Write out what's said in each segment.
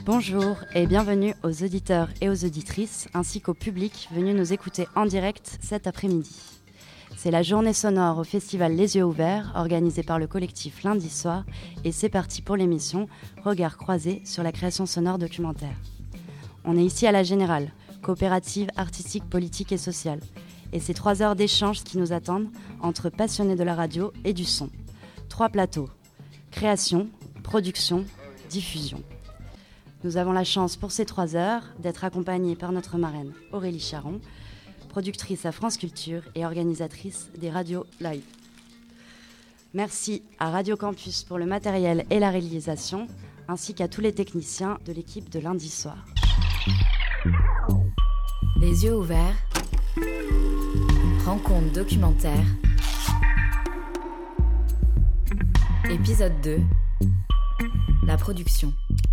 Bonjour et bienvenue aux auditeurs et aux auditrices, ainsi qu'au public venu nous écouter en direct cet après-midi. C'est la journée sonore au festival Les Yeux Ouverts, organisée par le collectif Lundi Soir, et c'est parti pour l'émission Regards croisés sur la création sonore documentaire. On est ici à la Générale, coopérative artistique, politique et sociale, et c'est 3 heures d'échange qui nous attendent entre passionnés de la radio et du son. 3 plateaux, création, production, diffusion. Nous avons la chance pour ces 3 heures d'être accompagnés par notre marraine Aurélie Charon, productrice à France Culture et organisatrice des radios live. Merci à Radio Campus pour le matériel et la réalisation, ainsi qu'à tous les techniciens de l'équipe de Lundi Soir. Les yeux ouverts, rencontre documentaire, épisode 2, la production.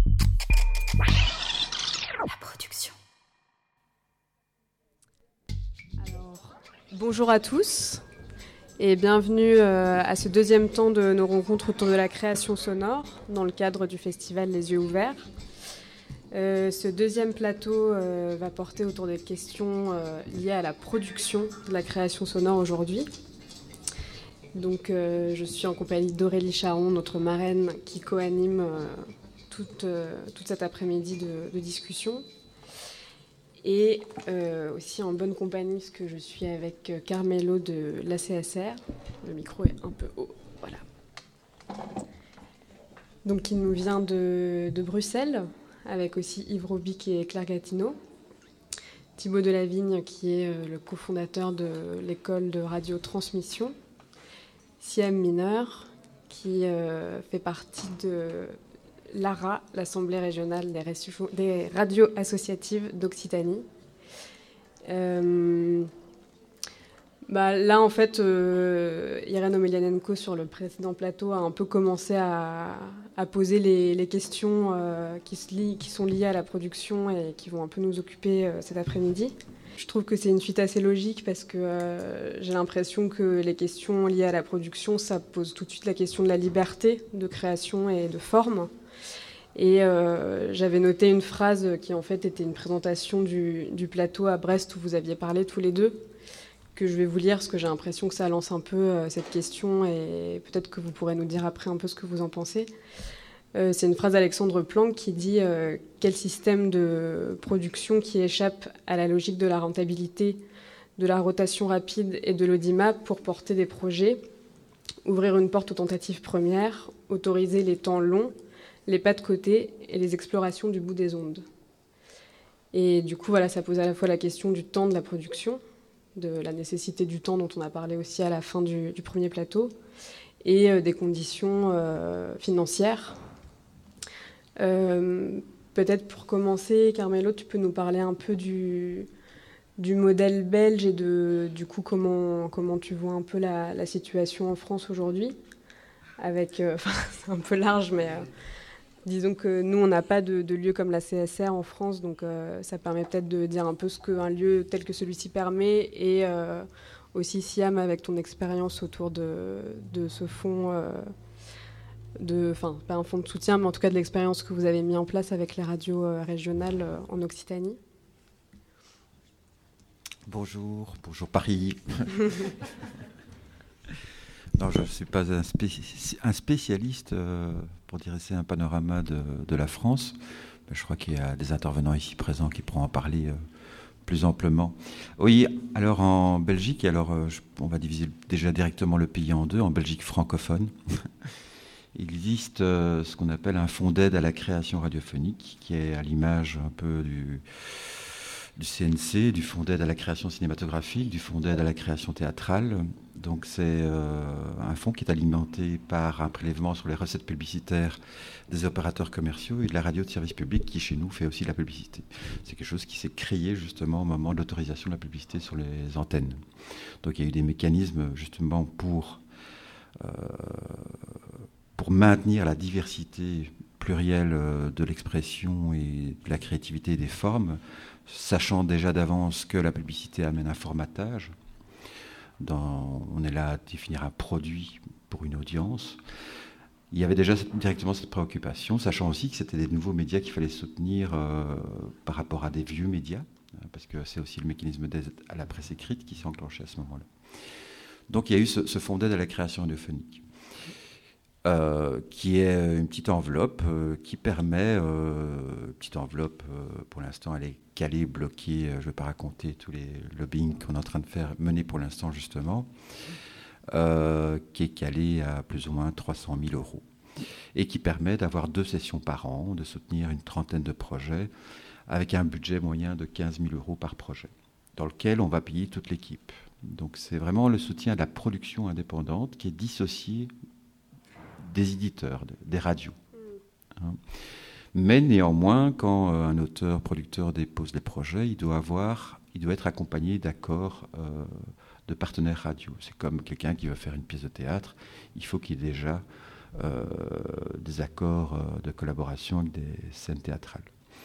Bonjour à tous et bienvenue à ce deuxième temps de nos rencontres autour de la création sonore dans le cadre du festival Les Yeux Ouverts. Ce deuxième plateau va porter autour des questions liées à la production de la création sonore aujourd'hui. Donc je suis en compagnie d'Aurélie Charon, notre marraine qui co-anime toute cet après-midi de discussion. Et aussi en bonne compagnie, parce que je suis avec Carmelo de l'ACSR. Le micro est un peu haut, voilà. Donc il nous vient de Bruxelles, avec aussi Yves Robic et Claire Gatineau. Thibaut Delavigne, qui est le cofondateur de l'école de radiotransmission. Siam Mineur, qui fait partie de l'ARA, l'Assemblée régionale des radios associatives d'Occitanie. Là, en fait, Irène Omelianenko, sur le précédent plateau, a un peu commencé à poser les questions qui sont liées à la production et qui vont un peu nous occuper cet après-midi. Je trouve que c'est une suite assez logique parce que j'ai l'impression que les questions liées à la production, ça pose tout de suite la question de la liberté de création et de forme. Et j'avais noté une phrase qui en fait était une présentation du plateau à Brest où vous aviez parlé tous les deux, que je vais vous lire parce que j'ai l'impression que ça lance un peu cette question et peut-être que vous pourrez nous dire après un peu ce que vous en pensez. C'est une phrase d'Alexandre Planck qui dit « Quel système de production qui échappe à la logique de la rentabilité, de la rotation rapide et de l'audimat pour porter des projets, ouvrir une porte aux tentatives premières, autoriser les temps longs, les pas de côté et les explorations du bout des ondes. » Et du coup, voilà, ça pose à la fois la question du temps de la production, de la nécessité du temps dont on a parlé aussi à la fin du premier plateau, et des conditions financières. Peut-être pour commencer, Carmelo, tu peux nous parler un peu du modèle belge et du coup comment tu vois un peu la situation en France aujourd'hui. Avec, c'est un peu large, mais disons que nous, on n'a pas de lieu comme la CSR en France, donc ça permet peut-être de dire un peu ce qu'un lieu tel que celui-ci permet, et aussi Siam, avec ton expérience autour de ce fonds, pas un fonds de soutien, mais en tout cas de l'expérience que vous avez mis en place avec les radios régionales en Occitanie. Bonjour Paris. Non, je ne suis pas un spécialiste pour dresser un panorama de la France. Mais je crois qu'il y a des intervenants ici présents qui pourront en parler plus amplement. Oui, alors en Belgique, on va diviser déjà directement le pays en deux. En Belgique francophone, il existe ce qu'on appelle un fonds d'aide à la création radiophonique, qui est à l'image un peu du CNC, du fonds d'aide à la création cinématographique, du fonds d'aide à la création théâtrale. Donc c'est un fonds qui est alimenté par un prélèvement sur les recettes publicitaires des opérateurs commerciaux et de la radio de service public qui, chez nous, fait aussi de la publicité. C'est quelque chose qui s'est créé justement au moment de l'autorisation de la publicité sur les antennes. Donc il y a eu des mécanismes justement pour maintenir la diversité plurielle de l'expression et de la créativité des formes, sachant déjà d'avance que la publicité amène un formatage. On est là à définir un produit pour une audience. il y avait déjà directement cette préoccupation, sachant aussi que c'était des nouveaux médias qu'il fallait soutenir par rapport à des vieux médias, parce que c'est aussi le mécanisme d'aide à la presse écrite qui s'est enclenché à ce moment-là. Donc il y a eu ce fonds d'aide à la création radiophonique, qui est une petite enveloppe qui permet, petite enveloppe, pour l'instant elle est calée, bloquée, je ne vais pas raconter tous les lobbying qu'on est en train de mener pour l'instant justement, qui est calée à plus ou moins 300 000 euros et qui permet d'avoir 2 sessions par an, de soutenir une trentaine de projets avec un budget moyen de 15 000 euros par projet, dans lequel on va payer toute l'équipe. Donc c'est vraiment le soutien à la production indépendante qui est dissocié des éditeurs, des radios. Mais néanmoins, quand un auteur-producteur dépose les projets, il doit être accompagné d'accords de partenaires radio. C'est comme quelqu'un qui veut faire une pièce de théâtre, il faut qu'il ait déjà des accords de collaboration avec des scènes théâtrales.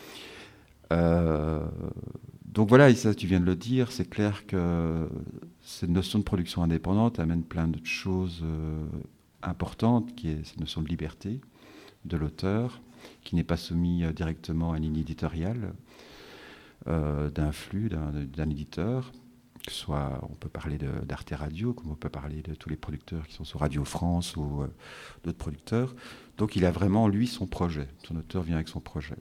Donc voilà, et ça tu viens de le dire, c'est clair que cette notion de production indépendante amène plein de choses importante, qui est cette notion de liberté de l'auteur, qui n'est pas soumis directement à une ligne éditoriale d'un flux, d'un éditeur, que ce soit, on peut parler d'Arte Radio, comme on peut parler de tous les producteurs qui sont sur Radio France ou d'autres producteurs. Donc il a vraiment, lui, son projet. Son auteur vient avec son projet.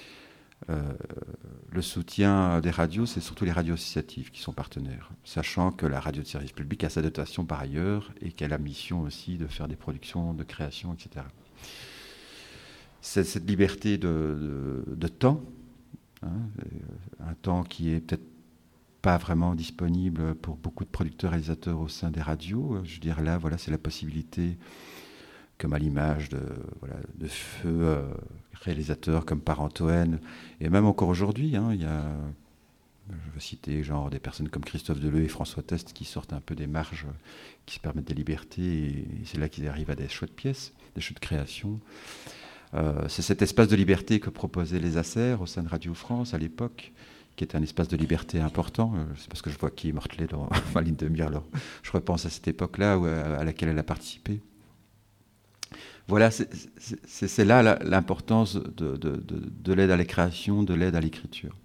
Le soutien des radios, c'est surtout les radios associatives qui sont partenaires, sachant que la radio de service public a sa dotation par ailleurs et qu'elle a mission aussi de faire des productions, de création, etc. C'est cette liberté de temps, un temps qui est peut-être pas vraiment disponible pour beaucoup de producteurs et réalisateurs au sein des radios. Je veux dire, là, voilà, c'est la possibilité, comme à l'image de feu réalisateurs comme Parentoen, et même encore aujourd'hui, il y a, je veux citer genre des personnes comme Christophe Deleu et François Test qui sortent un peu des marges, qui se permettent des libertés, et c'est là qu'ils arrivent à des chouettes pièces, des chouettes créations. C'est cet espace de liberté que proposaient les Acer au sein de Radio France à l'époque, qui était un espace de liberté important. C'est parce que je vois qui est mortelé dans ma ligne de mire, alors je repense à cette époque-là à laquelle elle a participé. Voilà, c'est là l'importance de l'aide à la création, de l'aide à l'écriture.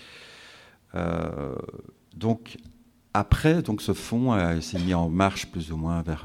Donc, après, ce fonds s'est mis en marche plus ou moins vers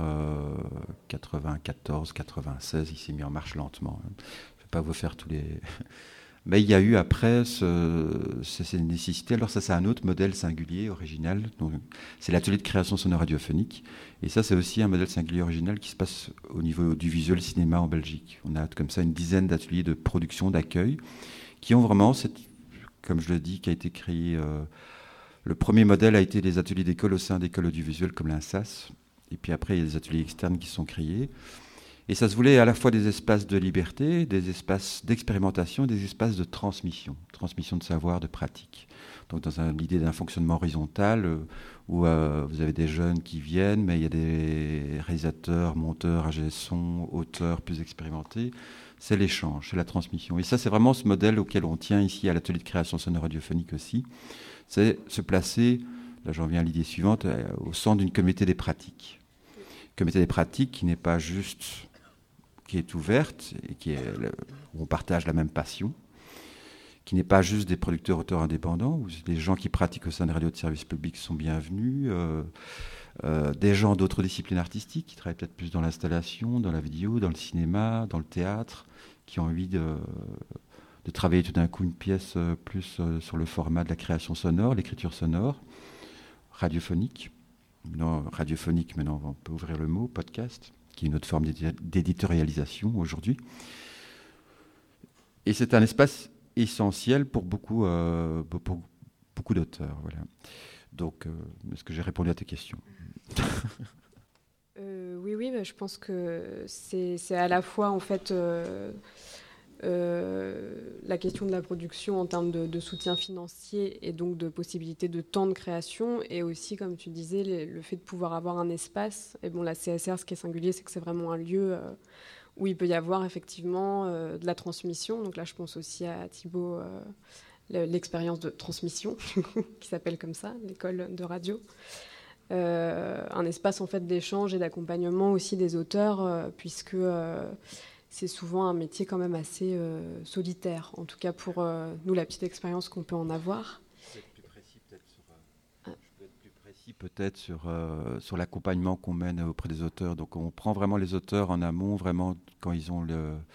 94, 96, il s'est mis en marche lentement. Je ne vais pas vous faire tous les... Mais il y a eu après ces nécessités. Alors ça, c'est un autre modèle singulier, original. Donc, c'est l'atelier de création sonore radiophonique. Et ça, c'est aussi un modèle singulier original qui se passe au niveau du visuel cinéma en Belgique. On a comme ça une dizaine d'ateliers de production, d'accueil, qui ont vraiment, comme je le dis, qui a été créé... le premier modèle a été les ateliers d'école au sein d'écoles audiovisuelles comme l'INSAS. Et puis après, il y a des ateliers externes qui sont créés. Et ça se voulait à la fois des espaces de liberté, des espaces d'expérimentation, des espaces de transmission de savoir, de pratique. Donc dans l'idée d'un fonctionnement horizontal où vous avez des jeunes qui viennent, mais il y a des réalisateurs, monteurs, ingé son, auteurs plus expérimentés. C'est l'échange, c'est la transmission. Et ça, c'est vraiment ce modèle auquel on tient ici à l'atelier de création sonore radiophonique aussi. C'est se placer, là j'en viens à l'idée suivante, au centre d'une communauté des pratiques. Communauté des pratiques qui n'est pas juste... qui est ouverte et où on partage la même passion, qui n'est pas juste des producteurs auteurs indépendants, où les gens qui pratiquent au sein des radios de service public sont bienvenus, des gens d'autres disciplines artistiques qui travaillent peut-être plus dans l'installation, dans la vidéo, dans le cinéma, dans le théâtre, qui ont envie de travailler tout d'un coup une pièce plus sur le format de la création sonore, l'écriture sonore, radiophonique. Non, radiophonique, maintenant on peut ouvrir le mot, podcast, qui est une autre forme d'éditorialisation aujourd'hui. Et c'est un espace essentiel pour beaucoup d'auteurs. Voilà. Donc, est-ce que j'ai répondu à tes questions ? Oui, je pense que c'est à la fois en fait la question de la production en termes de soutien financier et donc de possibilité de temps de création, et aussi, comme tu disais, le fait de pouvoir avoir un espace. Et bon, la CSR, ce qui est singulier, c'est que c'est vraiment un lieu où il peut y avoir effectivement de la transmission. Donc là, je pense aussi à Thibaut, l'expérience de transmission qui s'appelle comme ça, l'école de radio. un espace en fait d'échange et d'accompagnement aussi des auteurs, puisque c'est souvent un métier quand même assez solitaire, en tout cas pour nous, la petite expérience qu'on peut en avoir. Peut-être sur l'accompagnement qu'on mène auprès des auteurs. Donc on prend vraiment les auteurs en amont, vraiment quand ils ont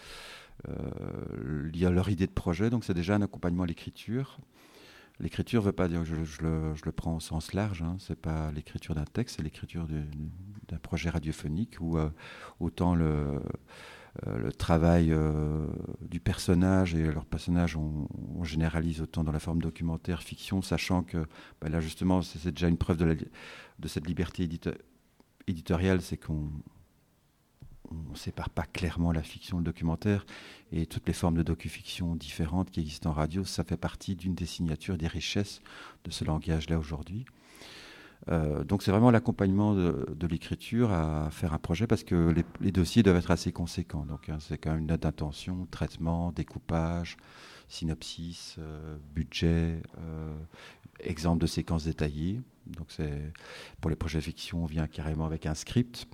leur idée de projet. Donc c'est déjà un accompagnement à l'écriture. L'écriture ne veut pas dire, je le prends au sens large, hein. C'est pas l'écriture d'un texte, c'est l'écriture d'un projet radiophonique où autant le travail du personnage et leur personnage, on généralise autant dans la forme documentaire, fiction, sachant que là justement c'est déjà une preuve de cette liberté éditoriale, c'est qu'on ne sépare pas clairement la fiction et le documentaire, et toutes les formes de docu-fiction différentes qui existent en radio, ça fait partie d'une des signatures, des richesses de ce langage-là aujourd'hui. Donc c'est vraiment l'accompagnement de l'écriture à faire un projet, parce que les dossiers doivent être assez conséquents. Donc c'est quand même une note d'intention, traitement, découpage, synopsis, budget, exemple de séquences détaillées. Donc pour les projets fiction, on vient carrément avec un script.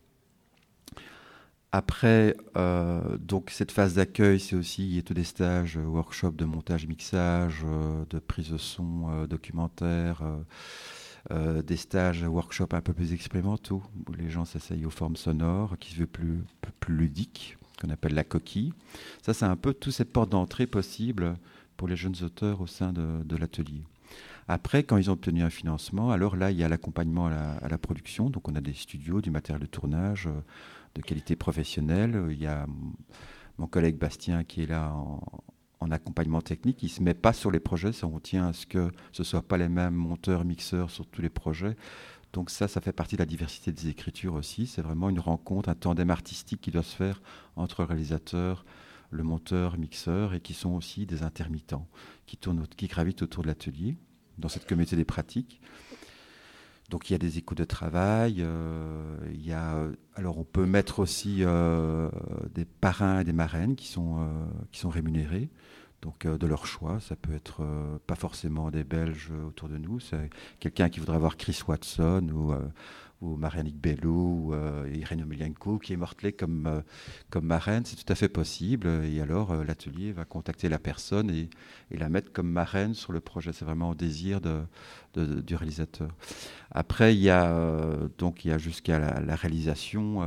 Après, donc cette phase d'accueil, c'est aussi tous des stages, workshops de montage, mixage, de prise de son, documentaire, des stages, workshops un peu plus expérimentaux, où les gens s'essayent aux formes sonores, qui se veut plus ludiques, qu'on appelle la coquille. Ça, c'est un peu toute cette porte d'entrée possible pour les jeunes auteurs au sein de l'atelier. Après, quand ils ont obtenu un financement, alors là, il y a l'accompagnement à la production. Donc, on a des studios, du matériel de tournage de qualité professionnelle. Il y a mon collègue Bastien qui est là en accompagnement technique. Il ne se met pas sur les projets. On tient à ce que ce ne soient pas les mêmes monteurs, mixeurs sur tous les projets. Donc ça fait partie de la diversité des écritures aussi. C'est vraiment une rencontre, un tandem artistique qui doit se faire entre le réalisateur, le monteur, mixeur, et qui sont aussi des intermittents qui gravitent autour de l'atelier dans cette communauté des pratiques. Donc il y a des échos de travail, alors on peut mettre aussi des parrains et des marraines qui sont rémunérés, donc de leur choix. Ça peut être pas forcément des Belges autour de nous, c'est quelqu'un qui voudrait avoir Chris Watson ou Marianne Bello ou Irène Omelianko qui est mortelée comme marraine, c'est tout à fait possible. Et alors l'atelier va contacter la personne et la mettre comme marraine sur le projet. C'est vraiment au désir du réalisateur. Après, il y a jusqu'à la réalisation.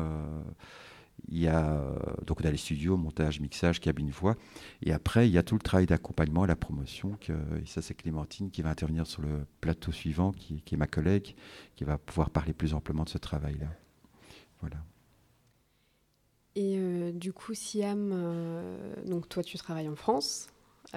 Donc on a les studios, montage, mixage, cabine voix. Et après, il y a tout le travail d'accompagnement et la promotion. Et ça, c'est Clémentine qui va intervenir sur le plateau suivant, qui est ma collègue, qui va pouvoir parler plus amplement de ce travail-là. Voilà. Et du coup, Siam, donc toi, tu travailles en France.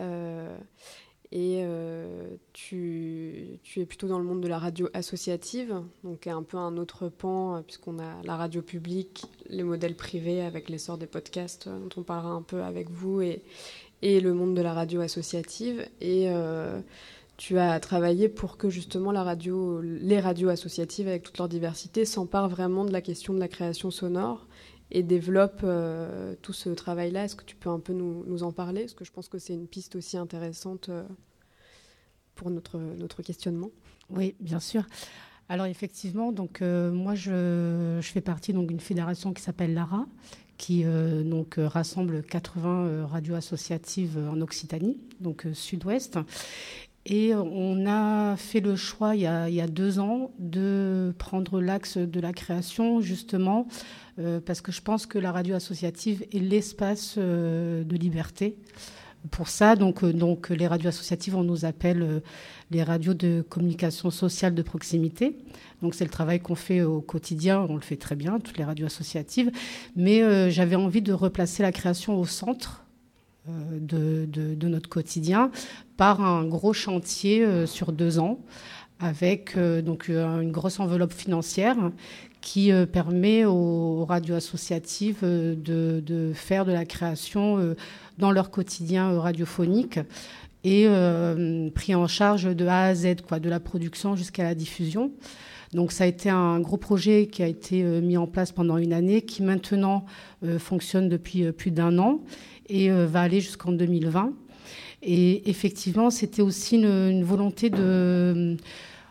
Et tu es plutôt dans le monde de la radio associative, donc un peu un autre pan, puisqu'on a la radio publique, les modèles privés avec l'essor des podcasts dont on parlera un peu avec vous, et le monde de la radio associative. Et tu as travaillé pour que justement les radios associatives, avec toute leur diversité, s'emparent vraiment de la question de la création sonore et développe tout ce travail-là. Est-ce que tu peux un peu nous en parler ? Parce que je pense que c'est une piste aussi intéressante pour notre questionnement. Oui, bien sûr. Alors effectivement, donc, moi je fais partie d'une fédération qui s'appelle l'ARA, qui rassemble 80 radios associatives en Occitanie, donc sud-ouest. Et on a fait le choix il y a 2 ans de prendre l'axe de la création, justement, parce que je pense que la radio associative est l'espace de liberté. Pour ça, donc les radios associatives, on nous appelle les radios de communication sociale de proximité. Donc c'est le travail qu'on fait au quotidien, on le fait très bien, toutes les radios associatives. Mais j'avais envie de replacer la création au centre de notre quotidien par un gros chantier sur 2 ans avec une grosse enveloppe financière qui permet aux radios associatives de faire de la création dans leur quotidien radiophonique et pris en charge de A à Z, de la production jusqu'à la diffusion. Donc ça a été un gros projet qui a été mis en place pendant 1 année, qui maintenant fonctionne depuis plus d'1 an et va aller jusqu'en 2020. Et effectivement, c'était aussi une volonté de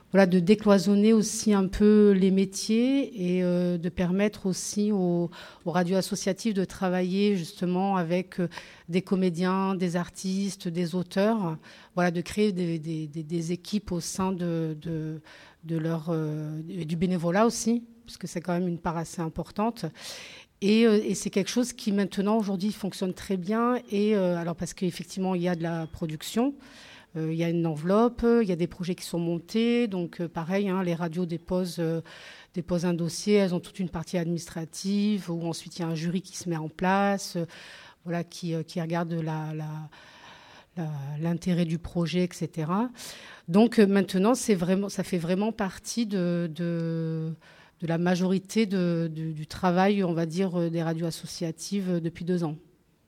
de décloisonner aussi un peu les métiers et de permettre aussi aux radios associatives de travailler justement avec des comédiens, des artistes, des auteurs, de créer des équipes au sein de leur, du bénévolat aussi, parce que c'est quand même une part assez importante. Et c'est quelque chose qui maintenant aujourd'hui fonctionne très bien. Et alors parce qu'effectivement il y a de la production. Il y a une enveloppe, il y a des projets qui sont montés. Donc, pareil, les radios déposent un dossier. Elles ont toute une partie administrative où ensuite il y a un jury qui se met en place, qui regarde l'intérêt du projet, etc. Donc, maintenant, ça fait vraiment partie de la majorité du travail, on va dire, des radios associatives depuis 2 ans.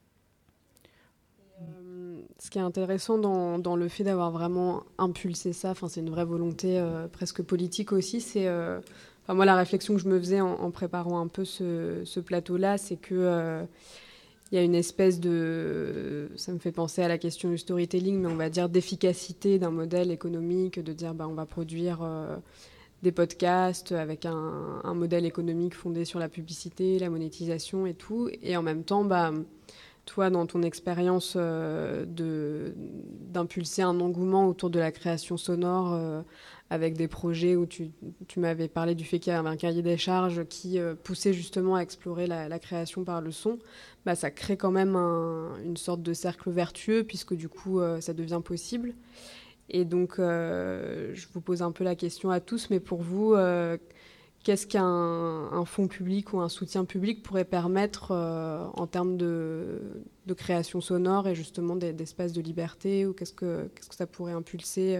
Ce qui est intéressant dans le fait d'avoir vraiment impulsé ça, c'est une vraie volonté presque politique aussi, c'est... moi, la réflexion que je me faisais en préparant un peu ce plateau-là, c'est que il y a une espèce de... Ça me fait penser à la question du storytelling, mais on va dire d'efficacité d'un modèle économique, de dire on va produire des podcasts avec un modèle économique fondé sur la publicité, la monétisation et tout, et en même temps... toi, dans ton expérience d'impulser un engouement autour de la création sonore avec des projets où tu m'avais parlé du fait qu'il y avait un cahier des charges qui poussait justement à explorer la création par le son, ça crée quand même une sorte de cercle vertueux puisque du coup, ça devient possible. Et donc, je vous pose un peu la question à tous, mais pour vous... qu'est-ce qu'un fonds public ou un soutien public pourrait permettre en termes de création sonore et justement d'espaces de liberté, ou qu'est-ce que ça pourrait impulser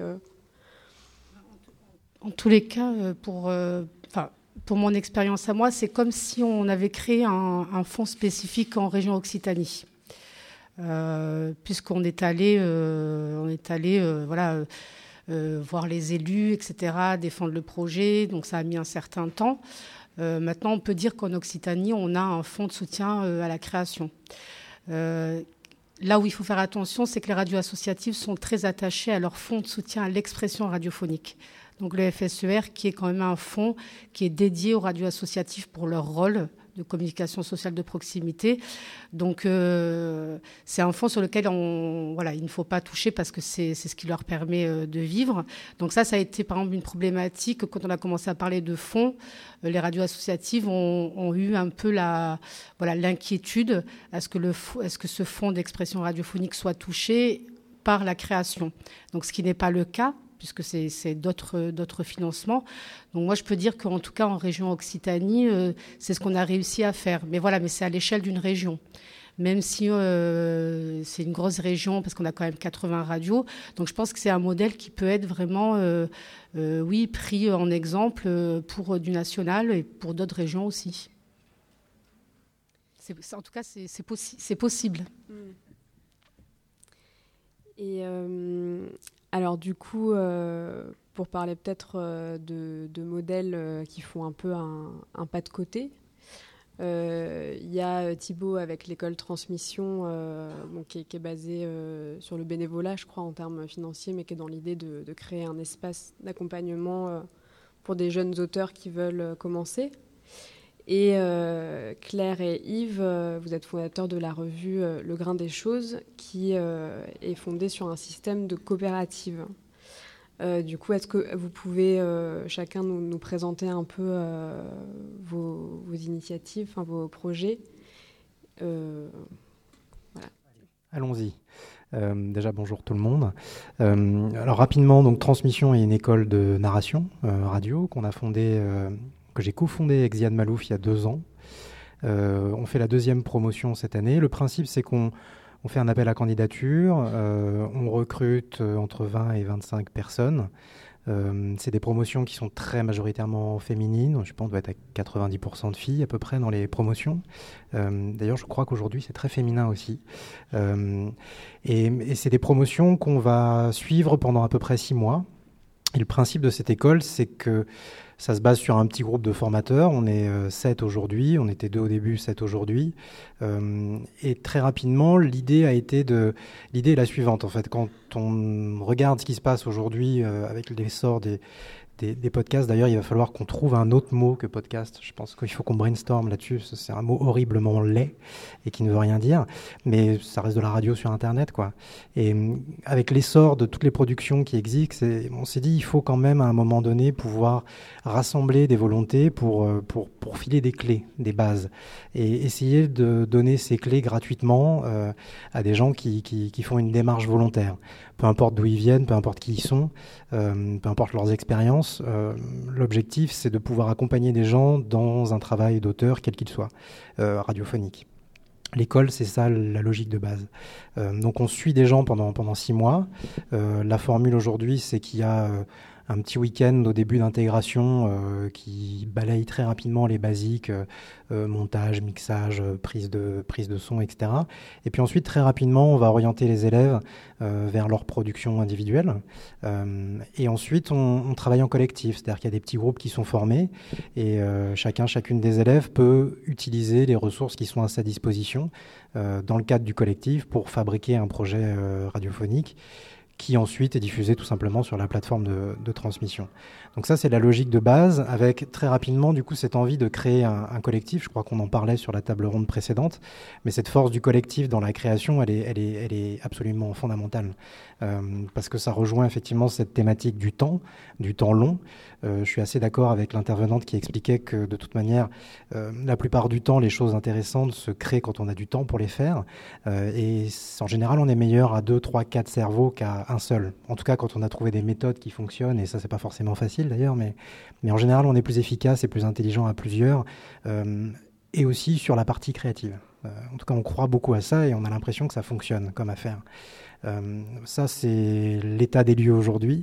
En tous les cas, pour mon expérience à moi, c'est comme si on avait créé un fonds spécifique en région Occitanie. Puisqu'on est allé voir les élus, etc., défendre le projet. Donc, ça a mis un certain temps. Maintenant, on peut dire qu'en Occitanie, on a un fonds de soutien à la création. Là où il faut faire attention, c'est que les radios associatives sont très attachées à leur fonds de soutien à l'expression radiophonique. Donc, le FSER, qui est quand même un fonds qui est dédié aux radios associatives pour leur rôle de communication sociale de proximité. Donc, c'est un fonds sur lequel il ne faut pas toucher parce que c'est ce qui leur permet de vivre. Donc ça a été par exemple une problématique quand on a commencé à parler de fonds. Les radios associatives ont eu un peu l'inquiétude est-ce que ce fonds d'expression radiophonique soit touché par la création. Donc, ce qui n'est pas le cas, puisque c'est d'autres financements. Donc moi, je peux dire qu'en tout cas, en région Occitanie, c'est ce qu'on a réussi à faire. Mais c'est à l'échelle d'une région. Même si c'est une grosse région, parce qu'on a quand même 80 radios. Donc je pense que c'est un modèle qui peut être vraiment, pris en exemple pour du national et pour d'autres régions aussi. En tout cas, c'est possible. Et... alors du coup, pour parler peut-être de modèles qui font un peu un pas de côté, il y a Thibaut avec l'école Transmission qui est basée sur le bénévolat, je crois, en termes financiers, mais qui est dans l'idée de créer un espace d'accompagnement pour des jeunes auteurs qui veulent commencer. Et Claire et Yves, vous êtes fondateurs de la revue Le Grain des Choses, qui est fondée sur un système de coopérative. Du coup, est-ce que vous pouvez chacun nous présenter un peu vos initiatives, vos projets voilà. Allons-y. Déjà, bonjour tout le monde. Alors rapidement, donc Transmission est une école de narration radio qu'on a fondée... que j'ai cofondé avec Ziad Malouf il y a 2 ans. On fait la 2e promotion cette année. Le principe, c'est qu'on fait un appel à candidature, on recrute entre 20 et 25 personnes. C'est des promotions qui sont très majoritairement féminines. Je pense qu'on doit être à 90% de filles à peu près dans les promotions. D'ailleurs, je crois qu'aujourd'hui, c'est très féminin aussi. Et c'est des promotions qu'on va suivre pendant à peu près 6 mois. Et le principe de cette école, c'est que ça se base sur un petit groupe de formateurs. On est 7 aujourd'hui. On était 2 au début, 7 aujourd'hui. Et très rapidement, l'idée est la suivante. En fait, quand on regarde ce qui se passe aujourd'hui avec l'essor des des podcasts. D'ailleurs, il va falloir qu'on trouve un autre mot que podcast. Je pense qu'il faut qu'on brainstorm là-dessus. C'est un mot horriblement laid et qui ne veut rien dire, mais ça reste de la radio sur Internet, quoi. Et avec l'essor de toutes les productions qui existent, on s'est dit il faut quand même à un moment donné pouvoir rassembler des volontés pour filer des clés, des bases, et essayer de donner ces clés gratuitement à des gens qui font une démarche volontaire. Peu importe d'où ils viennent, peu importe qui ils sont, peu importe leurs expériences, l'objectif c'est de pouvoir accompagner des gens dans un travail d'auteur, quel qu'il soit, radiophonique. L'école, c'est ça la logique de base. Donc on suit des gens pendant 6 mois. La formule aujourd'hui, c'est qu'il y a un petit week-end au début d'intégration qui balaye très rapidement les basiques, montage, mixage, prise de son, etc. Et puis ensuite, très rapidement, on va orienter les élèves vers leur production individuelle. Et ensuite, on travaille en collectif, c'est-à-dire qu'il y a des petits groupes qui sont formés et chacune des élèves peut utiliser les ressources qui sont à sa disposition dans le cadre du collectif pour fabriquer un projet radiophonique qui ensuite est diffusé tout simplement sur la plateforme de transmission. Donc ça, c'est la logique de base, avec très rapidement, du coup, cette envie de créer un collectif. Je crois qu'on en parlait sur la table ronde précédente, mais cette force du collectif dans la création, elle est absolument fondamentale, parce que ça rejoint effectivement cette thématique du temps long. Je suis assez d'accord avec l'intervenante qui expliquait que de toute manière, la plupart du temps, les choses intéressantes se créent quand on a du temps pour les faire. Et en général, on est meilleur à 2, 3, 4 cerveaux qu'à un seul. En tout cas, quand on a trouvé des méthodes qui fonctionnent, et ça, c'est pas forcément facile d'ailleurs, mais en général, on est plus efficace et plus intelligent à plusieurs, et aussi sur la partie créative. En tout cas, on croit beaucoup à ça et on a l'impression que ça fonctionne comme affaire. Ça, c'est l'état des lieux aujourd'hui.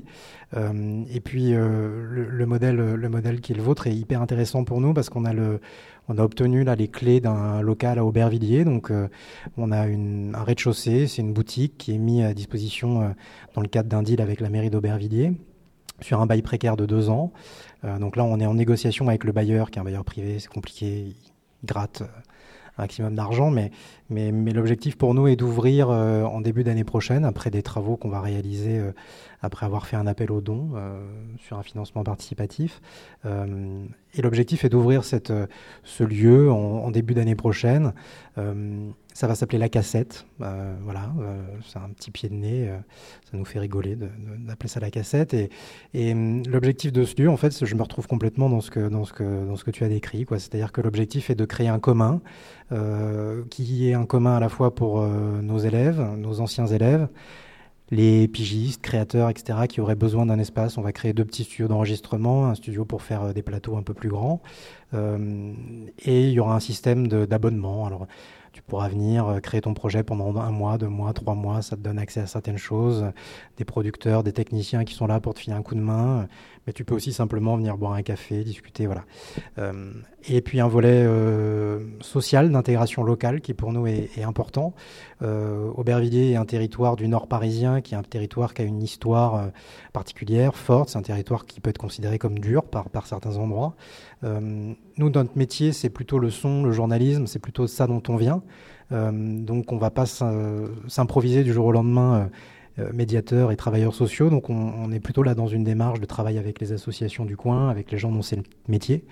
Et puis, le modèle qui est le vôtre est hyper intéressant pour nous parce qu'on a obtenu là les clés d'un local à Aubervilliers. Donc, on a un rez-de-chaussée, c'est une boutique qui est mise à disposition dans le cadre d'un deal avec la mairie d'Aubervilliers sur un bail précaire de 2 ans. Donc là, on est en négociation avec le bailleur, qui est un bailleur privé, c'est compliqué, il gratte un maximum d'argent, mais l'objectif pour nous est d'ouvrir en début d'année prochaine, après des travaux qu'on va réaliser après avoir fait un appel aux dons sur un financement participatif. Et l'objectif est d'ouvrir ce lieu en début d'année prochaine. Ça va s'appeler La Cassette. C'est un petit pied de nez. Ça nous fait rigoler d'appeler ça La Cassette. Et l'objectif de ce lieu, en fait, je me retrouve complètement dans ce que tu as décrit, quoi. C'est-à-dire que l'objectif est de créer un commun, qui est un commun à la fois pour nos élèves, nos anciens élèves, les pigistes, créateurs, etc., qui auraient besoin d'un espace. On va créer 2 petits studios d'enregistrement, un studio pour faire des plateaux un peu plus grands, et il y aura un système d'abonnement. Alors, tu pourras venir créer ton projet pendant 1 mois, 2 mois, 3 mois, ça te donne accès à certaines choses, des producteurs, des techniciens qui sont là pour te filer un coup de main, mais tu peux aussi simplement venir boire un café, discuter, voilà. Et puis un volet social, d'intégration locale, qui pour nous est important. Aubervilliers est un territoire du nord parisien, qui est un territoire qui a une histoire particulière, forte. C'est un territoire qui peut être considéré comme dur par certains endroits. Nous, notre métier, c'est plutôt le son, le journalisme, c'est plutôt ça dont on vient. Donc on ne va pas s'improviser du jour au lendemain médiateurs et travailleurs sociaux. Donc on est plutôt là dans une démarche de travail avec les associations du coin, avec les gens dont c'est le métier,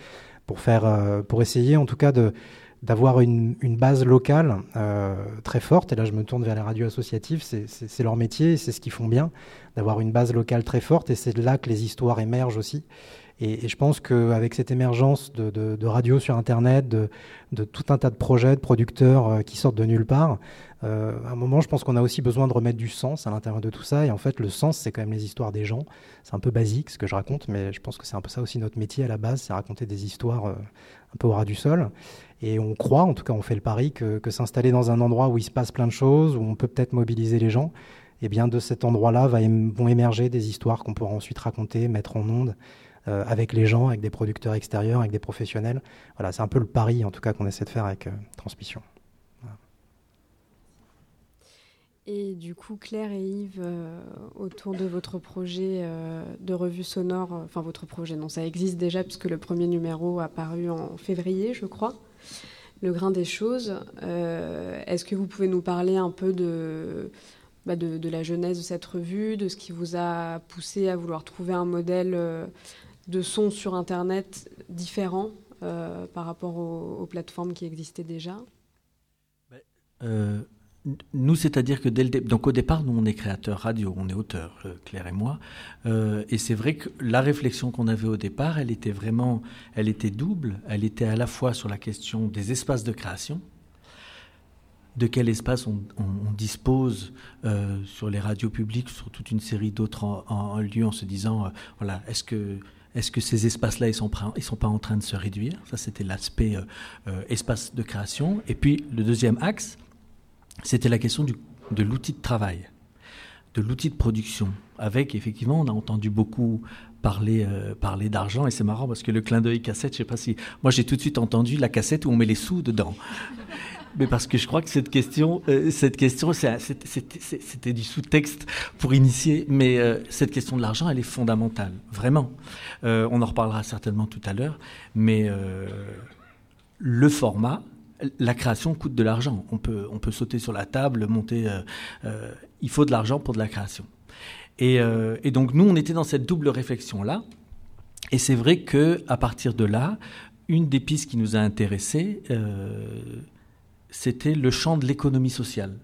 pour essayer en tout cas d'avoir une base locale très forte. Et là, je me tourne vers les radios associatives, c'est leur métier, c'est ce qu'ils font bien, d'avoir une base locale très forte, et c'est là que les histoires émergent aussi. Et je pense qu'avec cette émergence de radios sur Internet, de tout un tas de projets, de producteurs qui sortent de nulle part, à un moment, je pense qu'on a aussi besoin de remettre du sens à l'intérieur de tout ça. Et en fait, le sens, c'est quand même les histoires des gens. C'est un peu basique ce que je raconte, mais je pense que c'est un peu ça aussi notre métier à la base, c'est raconter des histoires un peu au ras du sol. Et on croit, en tout cas on fait le pari, que s'installer dans un endroit où il se passe plein de choses, où on peut peut-être mobiliser les gens, et bien de cet endroit-là vont émerger des histoires qu'on pourra ensuite raconter, mettre en ondes, avec les gens, avec des producteurs extérieurs, avec des professionnels. Voilà, c'est un peu le pari en tout cas qu'on essaie de faire avec Transmission. Voilà. Et du coup, Claire et Yves, autour de votre projet de revue sonore, enfin votre projet, non, ça existe déjà puisque le premier numéro a paru en février, je crois, Le Grain des Choses. Est-ce que vous pouvez nous parler un peu de la genèse de cette revue, de ce qui vous a poussé à vouloir trouver un modèle de son sur Internet différent par rapport aux plateformes qui existaient déjà? Nous, c'est-à-dire que donc au départ, nous, on est créateurs radio, on est auteurs, Claire et moi. Et c'est vrai que la réflexion qu'on avait au départ, elle était double. Elle était à la fois sur la question des espaces de création, de quel espace on dispose sur les radios publiques, sur toute une série d'autres en lieu, en se disant, voilà, est-ce que ces espaces-là, ils sont pas en train de se réduire? Ça, c'était l'aspect espace de création. Et puis, le deuxième axe, c'était la question de l'outil de travail, de l'outil de production. Avec, effectivement, on a entendu beaucoup parler d'argent, et c'est marrant parce que le clin d'œil cassette, je sais pas si... Moi, j'ai tout de suite entendu la cassette où on met les sous dedans. Mais parce que je crois que cette question, c'était du sous-texte pour initier, mais cette question de l'argent, elle est fondamentale, vraiment. On en reparlera certainement tout à l'heure, mais le format, la création coûte de l'argent. On peut sauter sur la table, monter. Il faut de l'argent pour de la création. Et donc nous, on était dans cette double réflexion-là. Et c'est vrai qu'à partir de là, une des pistes qui nous a intéressés, c'était le champ de l'économie sociale,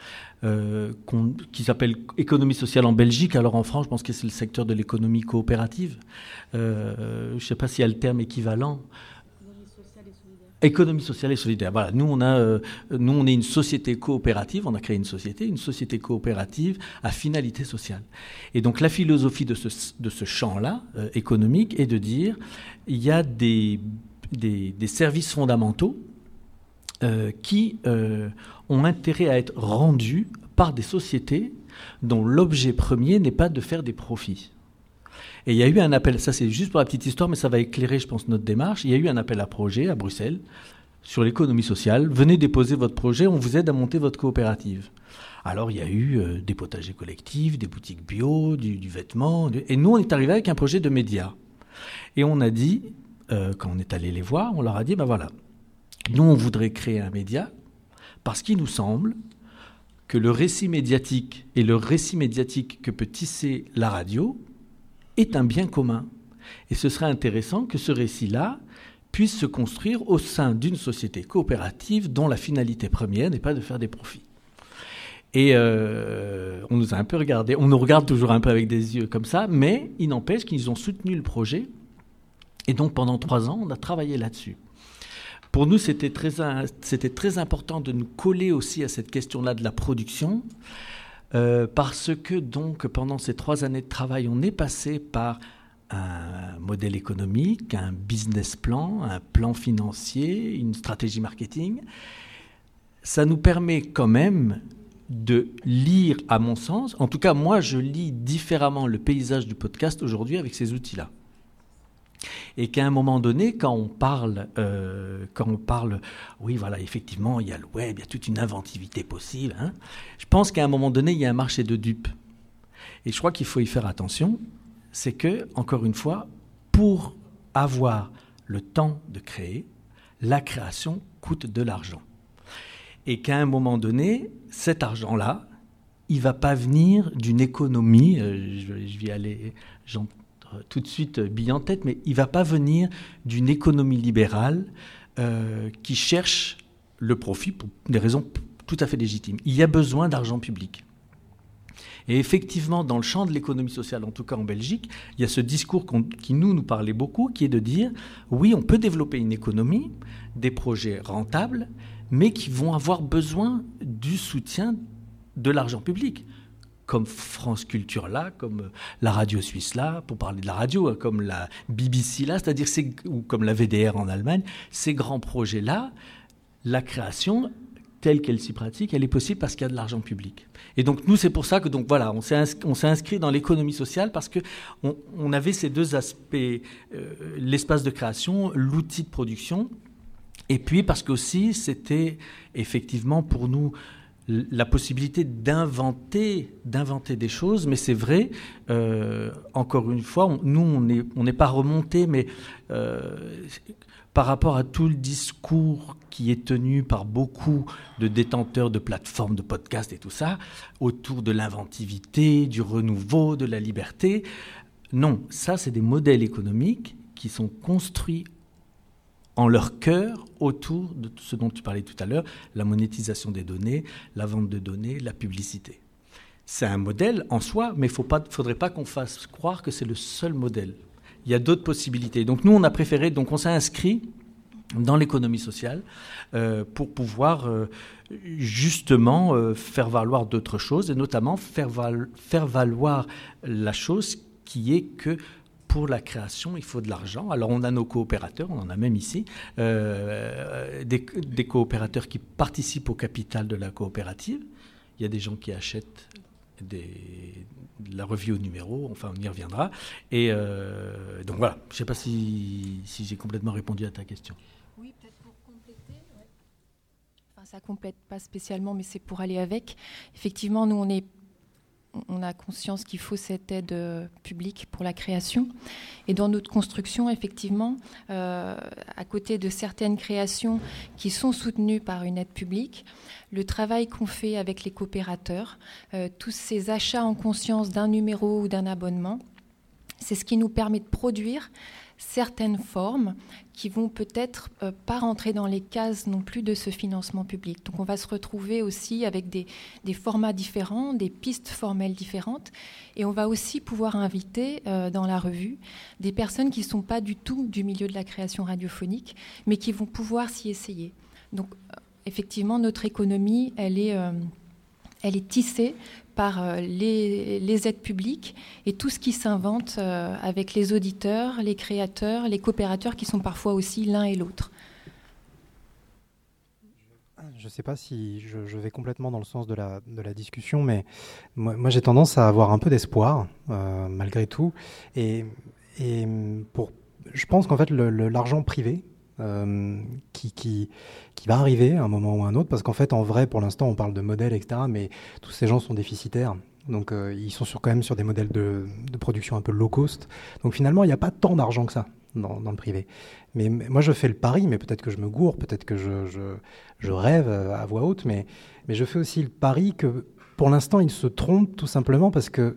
qui s'appelle économie sociale en Belgique. Alors en France, je pense que c'est le secteur de l'économie coopérative. Je ne sais pas s'il y a le terme équivalent. Économie sociale et solidaire. Voilà, nous on est une société coopérative. On a créé une société coopérative à finalité sociale. Et donc la philosophie de ce champ-là économique est de dire il y a des services fondamentaux qui ont intérêt à être rendus par des sociétés dont l'objet premier n'est pas de faire des profits. Et il y a eu un appel, ça c'est juste pour la petite histoire, mais ça va éclairer, je pense, notre démarche. Il y a eu un appel à projet à Bruxelles sur l'économie sociale. Venez déposer votre projet, on vous aide à monter votre coopérative. Alors il y a eu des potagers collectifs, des boutiques bio, du vêtement. Et nous, on est arrivé avec un projet de médias. Et on a dit, quand on est allé les voir, on leur a dit, ben voilà, nous on voudrait créer un média parce qu'il nous semble que le récit médiatique et le récit médiatique que peut tisser la radio est un bien commun. Et ce serait intéressant que ce récit-là puisse se construire au sein d'une société coopérative dont la finalité première n'est pas de faire des profits. Et on nous a un peu regardé, on nous regarde toujours un peu avec des yeux comme ça, mais il n'empêche qu'ils ont soutenu le projet. Et donc pendant 3 ans, on a travaillé là-dessus. Pour nous, c'était très important de nous coller aussi à cette question-là de la production, parce que donc pendant ces 3 années de travail, on est passé par un modèle économique, un business plan, un plan financier, une stratégie marketing. Ça nous permet quand même de lire, à mon sens, en tout cas moi je lis différemment le paysage du podcast aujourd'hui avec ces outils-là. Et qu'à un moment donné, quand on parle, oui, voilà, effectivement, il y a le web, il y a toute une inventivité possible. Hein. Je pense qu'à un moment donné, il y a un marché de dupes. Et je crois qu'il faut y faire attention. C'est que, encore une fois, pour avoir le temps de créer, la création coûte de l'argent. Et qu'à un moment donné, cet argent-là, il ne va pas venir d'une économie, je vais y aller, tout de suite bille en tête, mais il ne va pas venir d'une économie libérale qui cherche le profit pour des raisons tout à fait légitimes. Il y a besoin d'argent public. Et effectivement, dans le champ de l'économie sociale, en tout cas en Belgique, il y a ce discours qui nous parlait beaucoup, qui est de dire, oui, on peut développer une économie, des projets rentables, mais qui vont avoir besoin du soutien de l'argent public. Comme France Culture là, comme la radio suisse là, pour parler de la radio, comme la BBC là, c'est-à-dire ou comme la VDR en Allemagne, ces grands projets-là, la création telle qu'elle s'y pratique, elle est possible parce qu'il y a de l'argent public. Et donc nous, c'est pour ça que donc voilà, on s'est inscrit dans l'économie sociale parce que on avait ces deux aspects, l'espace de création, l'outil de production, et puis parce qu'aussi c'était effectivement pour nous la possibilité d'inventer des choses, mais c'est vrai, encore une fois, nous, on n'est pas remonté, mais par rapport à tout le discours qui est tenu par beaucoup de détenteurs de plateformes, de podcasts et tout ça, autour de l'inventivité, du renouveau, de la liberté, Non, ça, c'est des modèles économiques qui sont construits en leur cœur autour de ce dont tu parlais tout à l'heure, la monétisation des données, la vente de données, la publicité. C'est un modèle en soi, mais il ne faudrait pas qu'on fasse croire que c'est le seul modèle. Il y a d'autres possibilités. Donc nous, on a préféré, donc on s'est inscrit dans l'économie sociale pour pouvoir justement faire valoir d'autres choses, et notamment faire valoir la chose qui est que pour la création, il faut de l'argent. Alors, on a nos coopérateurs, on en a même ici, des coopérateurs qui participent au capital de la coopérative. Il y a des gens qui achètent de la revue au numéro, enfin, on y reviendra. Et donc, voilà, je ne sais pas si j'ai complètement répondu à ta question. Oui, peut-être pour compléter. Ouais. Enfin, ça ne complète pas spécialement, mais c'est pour aller avec. Effectivement, nous, on a conscience qu'il faut cette aide publique pour la création. Et dans notre construction, effectivement, à côté de certaines créations qui sont soutenues par une aide publique, le travail qu'on fait avec les coopérateurs, tous ces achats en conscience d'un numéro ou d'un abonnement, c'est ce qui nous permet de produire certaines formes qui vont peut-être pas rentrer dans les cases non plus de ce financement public. Donc on va se retrouver aussi avec des formats différents, des pistes formelles différentes, et on va aussi pouvoir inviter dans la revue des personnes qui ne sont pas du tout du milieu de la création radiophonique, mais qui vont pouvoir s'y essayer. Donc effectivement, notre économie, elle est tissée par les aides publiques et tout ce qui s'invente avec les auditeurs, les créateurs, les coopérateurs qui sont parfois aussi l'un et l'autre. Je ne sais pas si je vais complètement dans le sens de la discussion, mais moi j'ai tendance à avoir un peu d'espoir, malgré tout. Et je pense qu'en fait l'argent privé, qui va arriver à un moment ou à un autre, parce qu'en fait, en vrai, pour l'instant, on parle de modèles, etc., mais tous ces gens sont déficitaires. Donc, ils sont quand même sur des modèles de production un peu low cost. Donc, finalement, il n'y a pas tant d'argent que ça dans le privé. Mais moi, je fais le pari, mais peut-être que je me gourre, peut-être que je rêve à voix haute, mais je fais aussi le pari que, pour l'instant, ils se trompent tout simplement parce que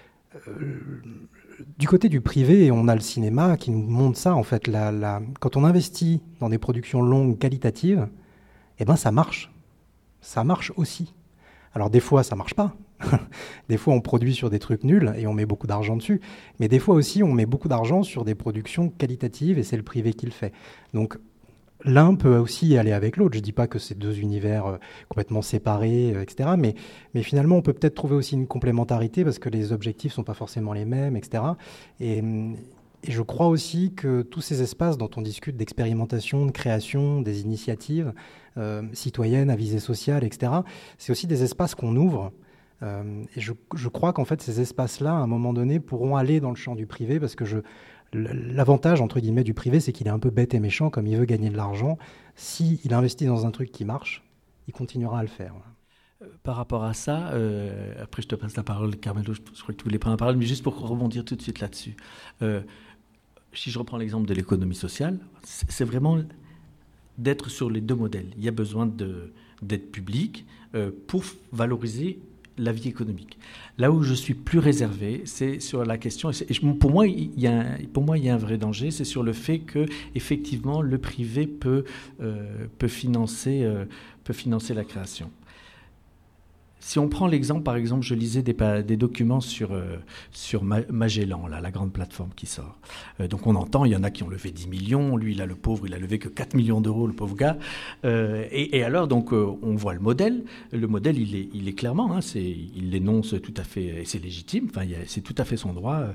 du côté du privé, on a le cinéma qui nous montre ça, en fait. Quand on investit dans des productions longues, qualitatives, eh ben ça marche. Ça marche aussi. Alors des fois, ça marche pas. Des fois, on produit sur des trucs nuls et on met beaucoup d'argent dessus. Mais des fois aussi, on met beaucoup d'argent sur des productions qualitatives et c'est le privé qui le fait. Donc, l'un peut aussi aller avec l'autre. Je ne dis pas que c'est deux univers complètement séparés, etc. Mais finalement, on peut peut-être trouver aussi une complémentarité parce que les objectifs ne sont pas forcément les mêmes, etc. Et je crois aussi que tous ces espaces dont on discute d'expérimentation, de création, des initiatives citoyennes à visée sociale, etc., c'est aussi des espaces qu'on ouvre. Et je crois qu'en fait, ces espaces-là, à un moment donné, pourront aller dans le champ du privé parce que l'avantage, entre guillemets, du privé, c'est qu'il est un peu bête et méchant, comme il veut gagner de l'argent. S'il investit dans un truc qui marche, il continuera à le faire. Par rapport à ça, après je te passe la parole, Carmelo, je crois que tu voulais prendre la parole, mais juste pour rebondir tout de suite là-dessus. Si je reprends l'exemple de l'économie sociale, c'est vraiment d'être sur les deux modèles. Il y a besoin d'aide publique pour valoriser la vie économique. Là où je suis plus réservé, c'est sur la question, pour moi, il y a un vrai danger, c'est sur le fait que, effectivement, le privé peut financer la création. Si on prend l'exemple, par exemple, je lisais des documents sur Magellan, là, la grande plateforme qui sort. Donc on entend, il y en a qui ont levé 10 millions, lui, le pauvre, il a levé que 4 millions d'euros, le pauvre gars. Et alors, donc, on voit le modèle. Le modèle, il est clairement, il l'énonce tout à fait, et c'est légitime, enfin, c'est tout à fait son droit.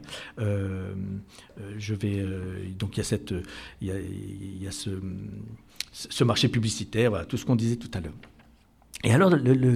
Donc il y a ce marché publicitaire, voilà, tout ce qu'on disait tout à l'heure. Et alors,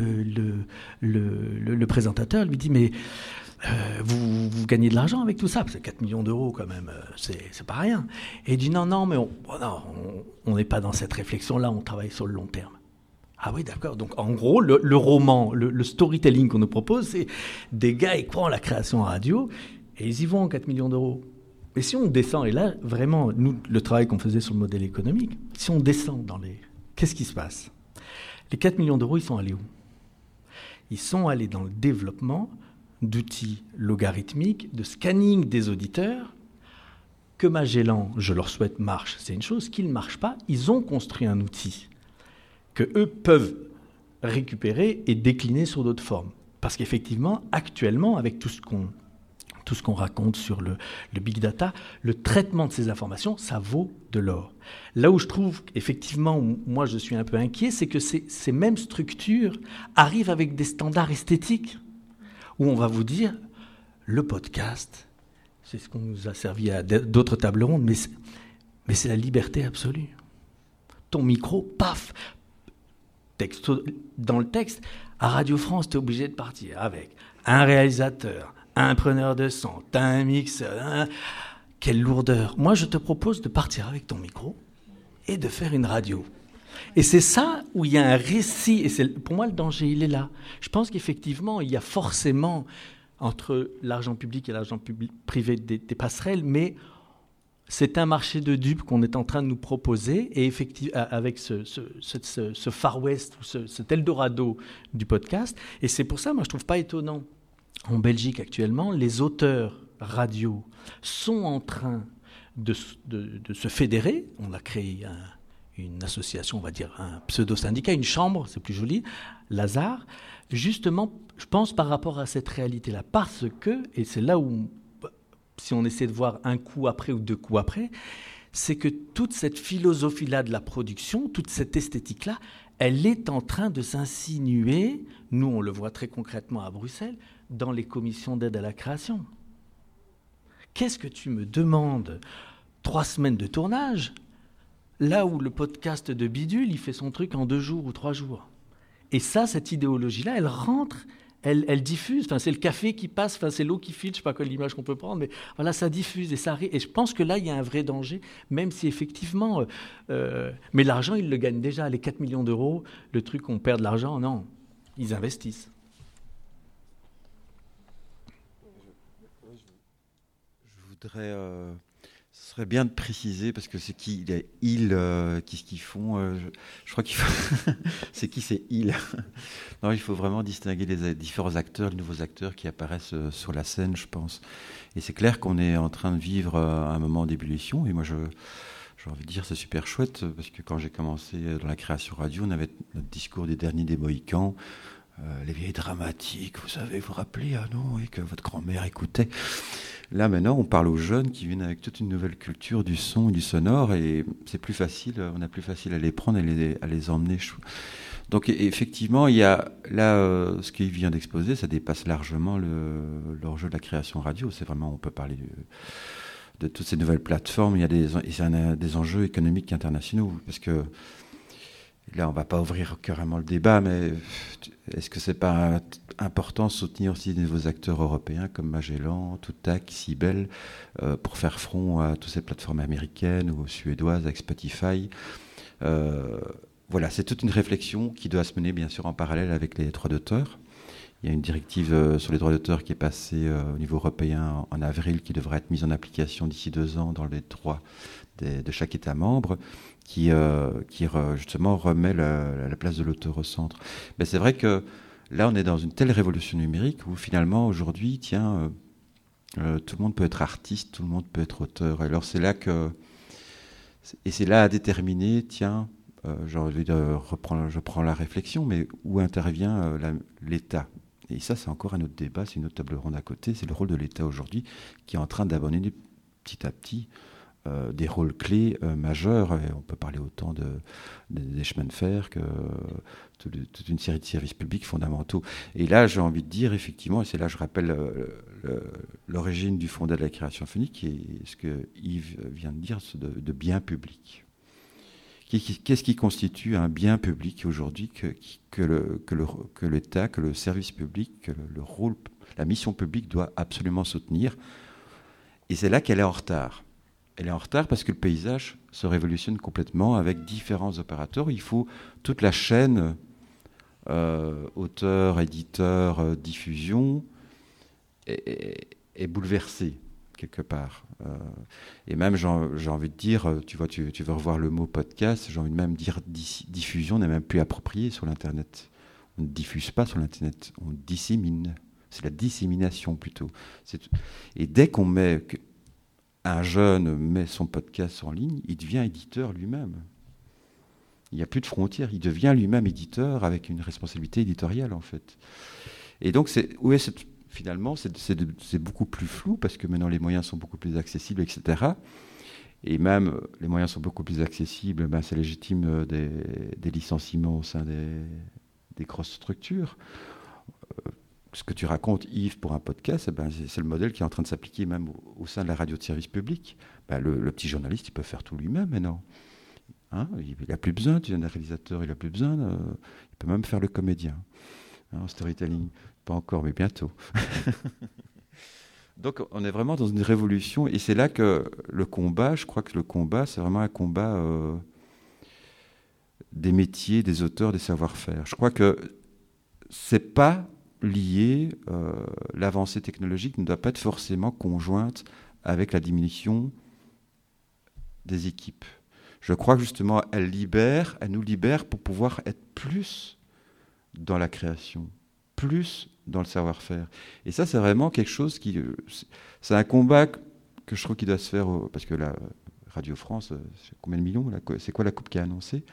le présentateur lui dit, mais vous gagnez de l'argent avec tout ça, parce que 4 millions d'euros quand même, c'est pas rien. Et il dit, non, mais on n'est pas dans cette réflexion-là, on travaille sur le long terme. Ah oui, d'accord. Donc, en gros, le roman, le storytelling qu'on nous propose, c'est des gars, ils croient en la création radio, et ils y vont en 4 millions d'euros. Mais si on descend, et là, vraiment, nous, le travail qu'on faisait sur le modèle économique, si on descend qu'est-ce qui se passe ? Les 4 millions d'euros, ils sont allés où ? Ils sont allés dans le développement d'outils logarithmiques, de scanning des auditeurs. Que Magellan, je leur souhaite, marche, c'est une chose. Qu'ils ne marchent pas, ils ont construit un outil que eux peuvent récupérer et décliner sur d'autres formes. Parce qu'effectivement, actuellement, avec tout ce qu'on raconte sur le big data, le traitement de ces informations, ça vaut de l'or. Là où je trouve, effectivement, moi je suis un peu inquiet, c'est que ces mêmes structures arrivent avec des standards esthétiques, où on va vous dire, le podcast, c'est ce qu'on nous a servi à d'autres tables rondes, mais c'est la liberté absolue. Ton micro, paf, dans le texte, à Radio France, tu es obligé de partir avec un réalisateur, un preneur de son, t'as un mixeur. Quelle lourdeur. Moi, je te propose de partir avec ton micro et de faire une radio. Et c'est ça où il y a un récit. Et pour moi, le danger, il est là. Je pense qu'effectivement, il y a forcément, entre l'argent public et l'argent privé, des passerelles, mais c'est un marché de dupes qu'on est en train de nous proposer. Et effectivement, avec ce Far West, ou cet Eldorado du podcast. Et c'est pour ça, moi, je ne trouve pas étonnant. En Belgique, actuellement, les auteurs radio sont en train de se fédérer. On a créé une association, on va dire un pseudo-syndicat, une chambre, c'est plus joli, Lazare, justement, je pense, par rapport à cette réalité-là. Parce que, et c'est là où, si on essaie de voir un coup après ou deux coups après, c'est que toute cette philosophie-là de la production, toute cette esthétique-là, elle est en train de s'insinuer, nous on le voit très concrètement à Bruxelles, dans les commissions d'aide à la création. Qu'est-ce que tu me demandes 3 semaines de tournage, là où le podcast de Bidule, il fait son truc en 2 jours ou 3 jours. Et ça, cette idéologie-là, elle rentre, elle diffuse. Enfin, c'est le café qui passe, enfin, c'est l'eau qui file, je ne sais pas quelle image qu'on peut prendre, mais voilà, ça diffuse et ça arrive. Et je pense que là, il y a un vrai danger, même si effectivement... mais l'argent, ils le gagnent déjà. Les 4 millions d'euros, le truc qu'on perd de l'argent, non, ils investissent. Ce serait bien de préciser, parce que c'est qui qu'est-ce qu'ils font je crois qu'il faut... c'est qui, c'est ils. Non, il faut vraiment distinguer les différents acteurs, les nouveaux acteurs qui apparaissent sur la scène, je pense. Et c'est clair qu'on est en train de vivre un moment d'ébullition, et moi j'ai envie de dire c'est super chouette, parce que quand j'ai commencé dans la création radio, on avait notre discours des derniers des Mohicans, les vieilles dramatiques, vous savez, vous rappelez, ah non, et que votre grand-mère écoutait. Là, maintenant, on parle aux jeunes qui viennent avec toute une nouvelle culture du son et du sonore, et c'est plus facile, on a plus facile à les prendre et à les emmener. Donc, effectivement, il y a là, ce qu'il vient d'exposer, ça dépasse largement l'enjeu de la création radio. C'est vraiment, on peut parler de toutes ces nouvelles plateformes. Il y a des enjeux économiques internationaux, parce que là, on ne va pas ouvrir carrément le débat, mais est-ce que ce n'est pas important de soutenir aussi des nouveaux acteurs européens comme Magellan, Toutac, Sibel, pour faire front à toutes ces plateformes américaines ou suédoises avec Spotify. Voilà, c'est toute une réflexion qui doit se mener bien sûr en parallèle avec les droits d'auteur. Il y a une directive sur les droits d'auteur qui est passée au niveau européen en avril, qui devrait être mise en application d'ici 2 ans dans les droits de chaque État membre, qui justement remet la place de l'auteur au centre. Mais c'est vrai que là, on est dans une telle révolution numérique où finalement, aujourd'hui, tout le monde peut être artiste, tout le monde peut être auteur. Alors c'est là c'est là à déterminer, j'ai envie je prends la réflexion, mais où intervient l'État ? Et ça, c'est encore un autre débat, c'est une autre table ronde à côté. C'est le rôle de l'État aujourd'hui qui est en train d'abandonner petit à petit des rôles clés majeurs. Et on peut parler autant des chemins de fer que toute une série de services publics fondamentaux. Et là, j'ai envie de dire, effectivement, et c'est là que je rappelle l'origine du Fonds d'aide à la création phonique, qui est ce que Yves vient de dire, de bien public. Qu'est-ce qui constitue un bien public aujourd'hui que l'État, que le service public, que le rôle, la mission publique doit absolument soutenir? Et c'est là qu'elle est en retard. Elle est en retard parce que le paysage se révolutionne complètement avec différents opérateurs. Il faut toute la chaîne auteur, éditeur, diffusion est bouleversée quelque part. Et même, j'ai envie de dire, tu veux revoir le mot podcast, j'ai envie de même dire diffusion n'est même plus approprié sur l'Internet. On ne diffuse pas sur l'Internet, on dissémine. c'est la dissémination plutôt. Et dès qu'on un jeune met son podcast en ligne, il devient éditeur lui-même. Il n'y a plus de frontières, il devient lui-même éditeur avec une responsabilité éditoriale en fait. Et donc finalement c'est beaucoup plus flou parce que maintenant les moyens sont beaucoup plus accessibles, etc. Et même les moyens sont beaucoup plus accessibles, c'est légitime des licenciements au sein des grosses structures. Ce que tu racontes, Yves, pour un podcast, c'est le modèle qui est en train de s'appliquer même au sein de la radio de service public. Le petit journaliste, il peut faire tout lui-même maintenant. Hein, il n'a plus besoin d'un réalisateur, il n'a plus besoin. Il peut même faire le comédien. En storytelling, pas encore, mais bientôt. Donc on est vraiment dans une révolution. Et c'est là que je crois que le combat, c'est vraiment un combat des métiers, des auteurs, des savoir-faire. Je crois que c'est pas lié, l'avancée technologique ne doit pas être forcément conjointe avec la diminution des équipes. Je crois que justement, elle nous libère pour pouvoir être plus dans la création, plus dans le savoir-faire. Et ça, c'est vraiment quelque chose c'est un combat que je trouve qu'il doit se faire, parce que la Radio France, c'est combien de millions c'est quoi la coupe qui est annoncée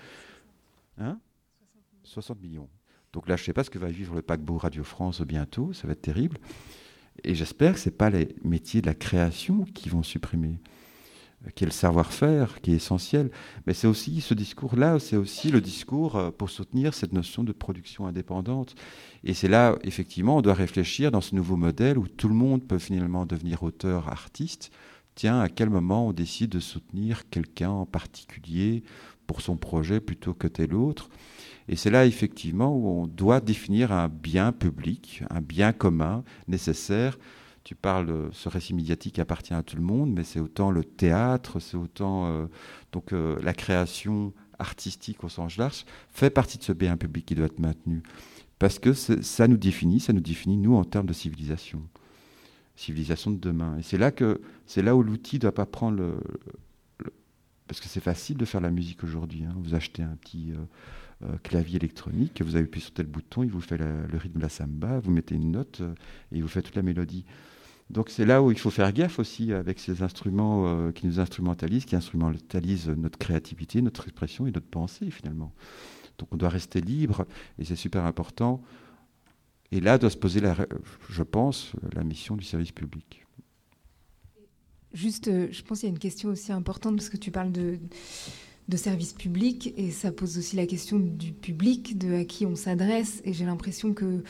60 millions. Donc là, je ne sais pas ce que va vivre le paquebot Radio France bientôt, ça va être terrible. Et j'espère que ce n'est pas les métiers de la création qui vont supprimer, qui est le savoir-faire, qui est essentiel. Mais c'est aussi ce discours-là, c'est aussi le discours pour soutenir cette notion de production indépendante. Et c'est là, effectivement, on doit réfléchir dans ce nouveau modèle où tout le monde peut finalement devenir auteur, artiste. Tiens, à quel moment on décide de soutenir quelqu'un en particulier pour son projet plutôt que tel autre ? Et c'est là, effectivement, où on doit définir un bien public, un bien commun, nécessaire. Tu parles, ce récit médiatique appartient à tout le monde, mais c'est autant le théâtre, c'est autant la création artistique au sens large, fait partie de ce bien public qui doit être maintenu. Parce que ça nous définit, nous, en termes de civilisation de demain. Et c'est là où l'outil ne doit pas prendre parce que c'est facile de faire la musique aujourd'hui. Hein. Vous achetez un petit clavier électronique, vous appuyez sur tel bouton, il vous fait le rythme de la samba, vous mettez une note et il vous fait toute la mélodie. Donc c'est là où il faut faire gaffe aussi avec ces instruments qui nous instrumentalisent, qui instrumentalisent notre créativité, notre expression et notre pensée finalement. Donc on doit rester libre et c'est super important. Et là doit se poser, je pense, la mission du service public. Juste, je pense qu'il y a une question aussi importante parce que tu parles de service public et ça pose aussi la question du public, à qui on s'adresse. Et j'ai l'impression que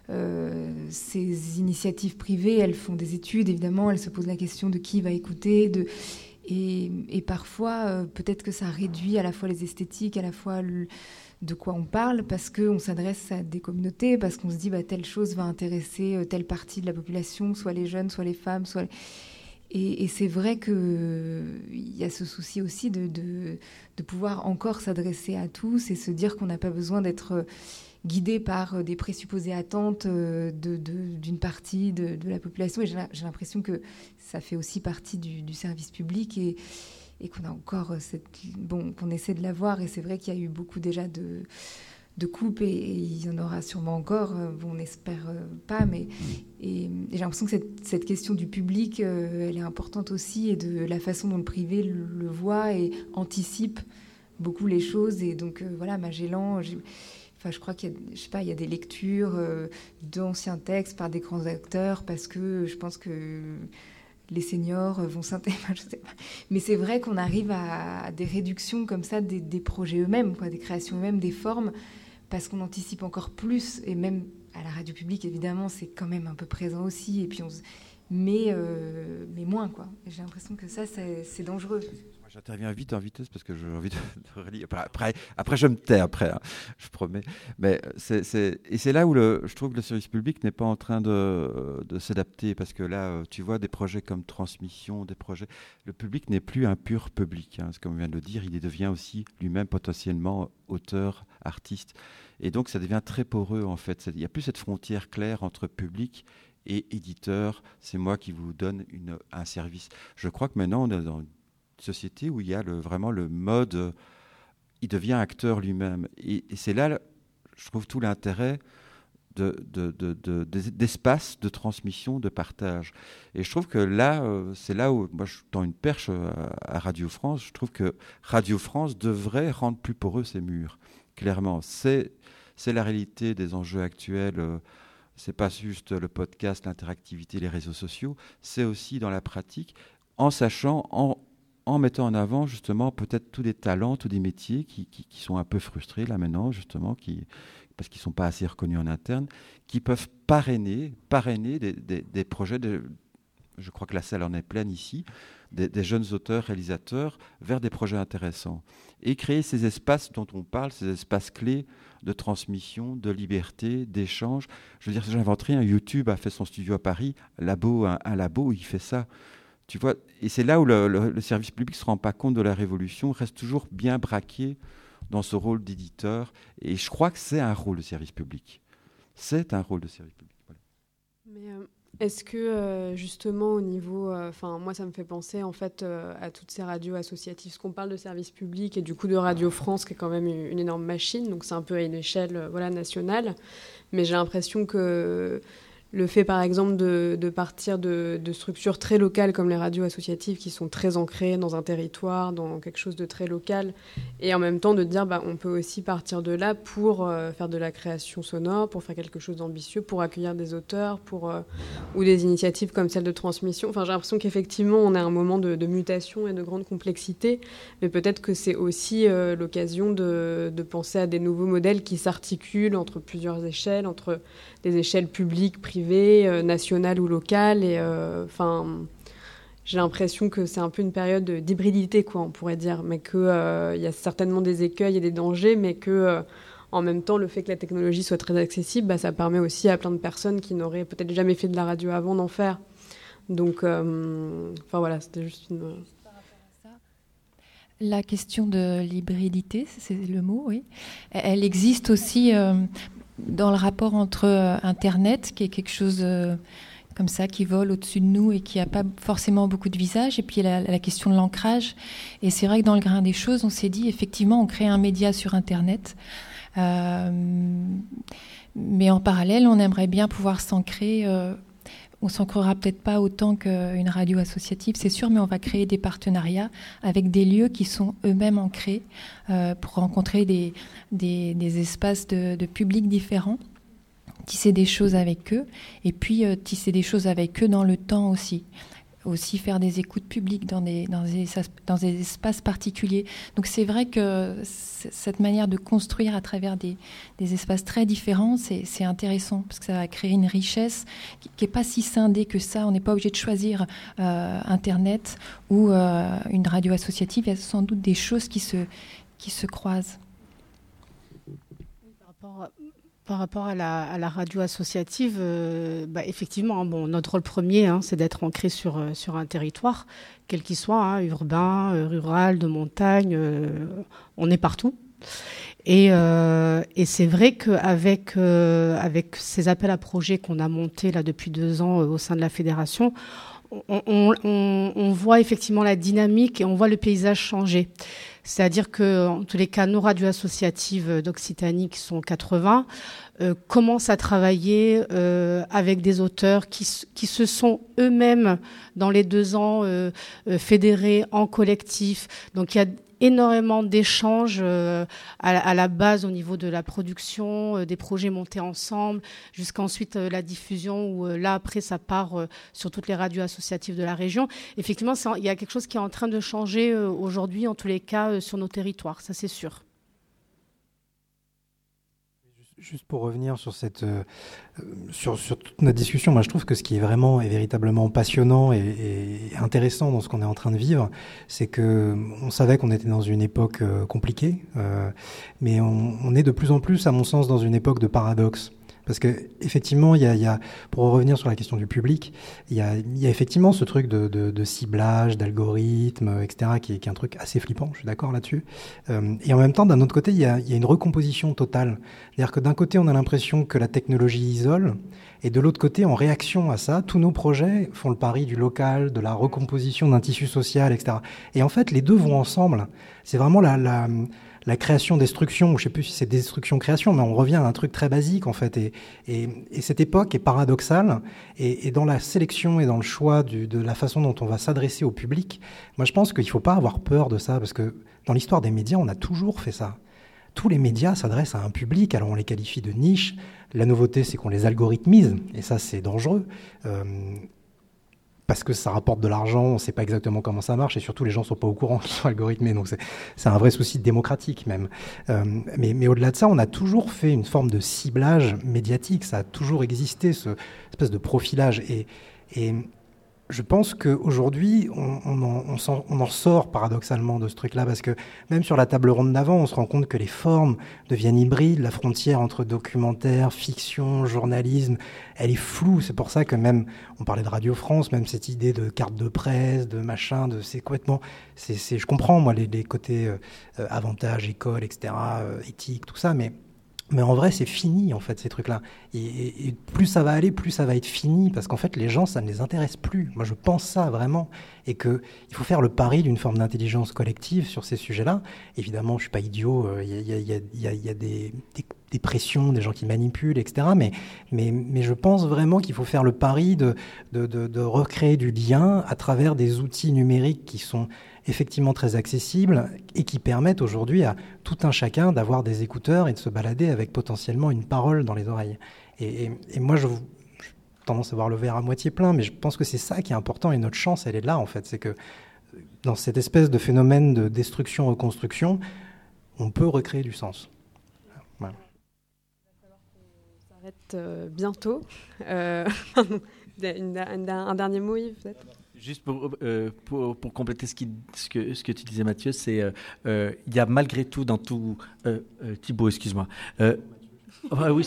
ces initiatives privées, elles font des études, évidemment, elles se posent la question de qui va écouter, et parfois, peut-être que ça réduit à la fois les esthétiques, à la fois de quoi on parle, parce qu'on s'adresse à des communautés, parce qu'on se dit telle chose va intéresser telle partie de la population, soit les jeunes, soit les femmes, Et c'est vrai qu'il y a ce souci aussi de pouvoir encore s'adresser à tous et se dire qu'on n'a pas besoin d'être guidé par des présupposées attentes d'une partie de la population. Et j'ai l'impression que ça fait aussi partie du service public et qu'on a encore qu'on essaie de l'avoir. Et c'est vrai qu'il y a eu beaucoup déjà de coupes et il y en aura sûrement encore, on n'espère pas, mais et j'ai l'impression que cette question du public, elle est importante aussi, et de la façon dont le privé le voit et anticipe beaucoup les choses. Et donc Magellan, je crois qu'il y a des lectures d'anciens textes par des grands acteurs, parce que je pense que les seniors vont s'intéresser, je sais pas. Mais c'est vrai qu'on arrive à des réductions comme ça des projets eux-mêmes, des créations eux-mêmes, des formes, parce qu'on anticipe encore plus, et même à la radio publique, évidemment, c'est quand même un peu présent aussi, et puis mais moins, quoi. Et j'ai l'impression que ça, c'est dangereux. J'interviens vite en vitesse parce que j'ai envie de relire. Après, je me tais, je promets. Mais c'est là où je trouve que le service public n'est pas en train de s'adapter, parce que là, tu vois, des projets comme Transmission, le public n'est plus un pur public. Hein, comme on vient de le dire, il devient aussi lui-même potentiellement auteur, artiste. Et donc, ça devient très poreux, en fait. Il n'y a plus cette frontière claire entre public et éditeur. C'est moi qui vous donne un service. Je crois que maintenant, on est dans une société où il y a vraiment le mode, il devient acteur lui-même. Et c'est là, je trouve, tout l'intérêt d'espace de transmission, de partage. Et je trouve que là, c'est là où moi je tends une perche à Radio France. Je trouve que Radio France devrait rendre plus poreux ses murs. Clairement, c'est la réalité des enjeux actuels. C'est pas juste le podcast, l'interactivité, les réseaux sociaux. C'est aussi dans la pratique, en sachant, en mettant en avant justement peut-être tous des talents, tous des métiers qui sont un peu frustrés là maintenant justement, parce qu'ils ne sont pas assez reconnus en interne, qui peuvent parrainer des projets, je crois que la salle en est pleine ici, des jeunes auteurs, réalisateurs, vers des projets intéressants. Et créer ces espaces dont on parle, ces espaces clés de transmission, de liberté, d'échange. Je veux dire, j'invente rien. YouTube a fait son studio à Paris, un labo où il fait ça. Tu vois, et c'est là où le service public ne se rend pas compte de la révolution, reste toujours bien braqué dans ce rôle d'éditeur. Et je crois que c'est un rôle de service public. C'est un rôle de service public. Voilà. Mais est-ce que justement au niveau, moi ça me fait penser en fait à toutes ces radios associatives, parce qu'on parle de service public et du coup de Radio France qui est quand même une énorme machine, donc c'est un peu à une échelle nationale, mais j'ai l'impression que le fait, par exemple, de partir de structures très locales comme les radios associatives qui sont très ancrées dans un territoire, dans quelque chose de très local, et en même temps de dire on peut aussi partir de là pour faire de la création sonore, pour faire quelque chose d'ambitieux, pour accueillir des auteurs, ou des initiatives comme celle de transmission. Enfin, j'ai l'impression qu'effectivement, on est à un moment de mutation et de grande complexité, mais peut-être que c'est aussi l'occasion de penser à des nouveaux modèles qui s'articulent entre plusieurs échelles, entre des échelles publiques, privées, nationales ou locales. Et j'ai l'impression que c'est un peu une période d'hybridité, on pourrait dire, mais qu'il y a certainement des écueils et des dangers, mais que en même temps, le fait que la technologie soit très accessible, ça permet aussi à plein de personnes qui n'auraient peut-être jamais fait de la radio avant d'en faire. Donc, voilà, c'était juste une... Par rapport à ça, la question de l'hybridité, c'est le mot, oui. Elle existe aussi dans le rapport entre Internet, qui est quelque chose comme ça, qui vole au-dessus de nous et qui n'a pas forcément beaucoup de visage, et puis la question de l'ancrage. Et c'est vrai que dans le grain des choses, on s'est dit, effectivement, on crée un média sur Internet, mais en parallèle, on aimerait bien pouvoir s'ancrer. On s'ancrera peut-être pas autant qu'une radio associative, c'est sûr, mais on va créer des partenariats avec des lieux qui sont eux-mêmes ancrés pour rencontrer des espaces de public différents, tisser des choses avec eux, et puis tisser des choses avec eux dans le temps aussi. Aussi faire des écoutes publiques dans des espaces particuliers. Donc c'est vrai que cette manière de construire à travers des espaces très différents, c'est intéressant, parce que ça va créer une richesse qui n'est pas si scindée que ça. On n'est pas obligé de choisir Internet ou une radio associative. Il y a sans doute des choses qui se croisent. Par rapport à la radio associative, effectivement, notre rôle premier, c'est d'être ancré sur un territoire, quel qu'il soit, urbain, rural, de montagne, on est partout. Et c'est vrai qu'avec avec ces appels à projets qu'on a montés là depuis 2 ans au sein de la fédération, on voit effectivement la dynamique et on voit le paysage changer. C'est-à-dire que, en tous les cas, nos radios associatives d'Occitanie, qui sont 80, commencent à travailler avec des auteurs qui se sont eux-mêmes, dans les 2 ans, fédérés en collectif. Donc, il y a énormément d'échanges à la base au niveau de la production, des projets montés ensemble, jusqu'à ensuite la diffusion où là après ça part sur toutes les radios associatives de la région. Effectivement, il y a quelque chose qui est en train de changer aujourd'hui, en tous les cas, sur nos territoires, ça c'est sûr. Juste pour revenir sur sur toute notre discussion, moi je trouve que ce qui est vraiment et véritablement passionnant et intéressant dans ce qu'on est en train de vivre, c'est que on savait qu'on était dans une époque compliquée, mais on est de plus en plus, à mon sens, dans une époque de paradoxe. Parce que effectivement, il y a, pour revenir sur la question du public, il y a effectivement ce truc de ciblage, d'algorithme, etc., qui est un truc assez flippant. Je suis d'accord là-dessus. Et en même temps, d'un autre côté, il y a une recomposition totale. C'est-à-dire que d'un côté, on a l'impression que la technologie isole, et de l'autre côté, en réaction à ça, tous nos projets font le pari du local, de la recomposition d'un tissu social, etc. Et en fait, les deux vont ensemble. C'est vraiment la la création-destruction, ou je sais plus si c'est destruction-création, mais on revient à un truc très basique en fait. Et cette époque est paradoxale, et dans la sélection et dans le choix de la façon dont on va s'adresser au public, moi je pense qu'il ne faut pas avoir peur de ça, parce que dans l'histoire des médias, on a toujours fait ça. Tous les médias s'adressent à un public, alors on les qualifie de niche. La nouveauté, c'est qu'on les algorithmise, et ça c'est dangereux. Parce que ça rapporte de l'argent, on ne sait pas exactement comment ça marche, et surtout les gens ne sont pas au courant qu'ils sont algorithmés, donc c'est un vrai souci démocratique même. Mais au-delà de ça, on a toujours fait une forme de ciblage médiatique, ça a toujours existé, ce espèce de profilage. Et je pense qu'aujourd'hui, on en sort paradoxalement de ce truc-là, parce que même sur la table ronde d'avant, on se rend compte que les formes deviennent hybrides, la frontière entre documentaire, fiction, journalisme, elle est floue. C'est pour ça que même, on parlait de Radio France, même cette idée de carte de presse, de machin, c'est complètement... je comprends, moi, les côtés avantages, école, etc., éthique, tout ça, mais en vrai, c'est fini, en fait, ces trucs-là. Et plus ça va aller, plus ça va être fini, parce qu'en fait, les gens, ça ne les intéresse plus. Moi, je pense ça, vraiment. Et qu'il faut faire le pari d'une forme d'intelligence collective sur ces sujets-là. Évidemment, je ne suis pas idiot, il y a des pressions, des gens qui manipulent, etc. Mais je pense vraiment qu'il faut faire le pari de recréer du lien à travers des outils numériques qui sont effectivement très accessibles et qui permettent aujourd'hui à tout un chacun d'avoir des écouteurs et de se balader avec potentiellement une parole dans les oreilles. Et moi, j'ai tendance à voir le verre à moitié plein, mais je pense que c'est ça qui est important, et notre chance, elle est là, en fait. C'est que dans cette espèce de phénomène de destruction-reconstruction, on peut recréer du sens. Voilà. On s'arrête bientôt. Un dernier mot, Yves, peut-être ? Juste pour compléter ce que tu disais, Mathieu, c'est il y a malgré tout dans tout... Thibaut, excuse-moi. Oui,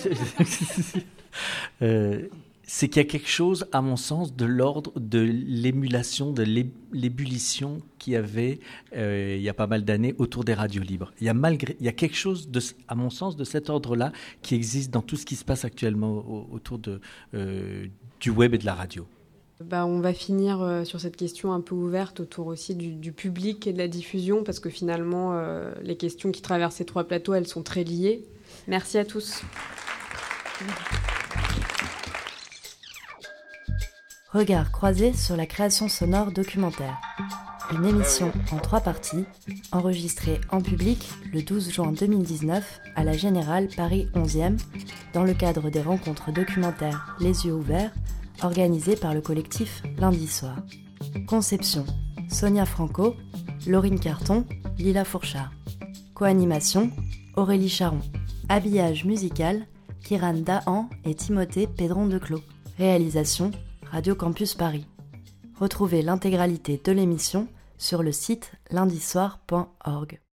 c'est qu'il y a quelque chose, à mon sens, de l'ordre de l'émulation, de l'ébullition qu'il y avait il y a pas mal d'années autour des radios libres. Il y a quelque chose, à mon sens, de cet ordre-là qui existe dans tout ce qui se passe actuellement autour du web et de la radio. On va finir sur cette question un peu ouverte autour aussi du public et de la diffusion, parce que finalement, les questions qui traversent ces trois plateaux, elles sont très liées. Merci à tous. Regard croisé sur la création sonore documentaire. Une émission en 3 parties, enregistrée en public le 12 juin 2019 à la Générale Paris 11e, dans le cadre des rencontres documentaires Les Yeux Ouverts, organisé par le collectif Lundi Soir. Conception, Sonia Franco, Laurine Carton, Lila Fourchard. Co-animation, Aurélie Charon. Habillage musical, Kiran Dahan et Timothée Pédron-Declos. Réalisation, Radio Campus Paris. Retrouvez l'intégralité de l'émission sur le site lundisoir.org.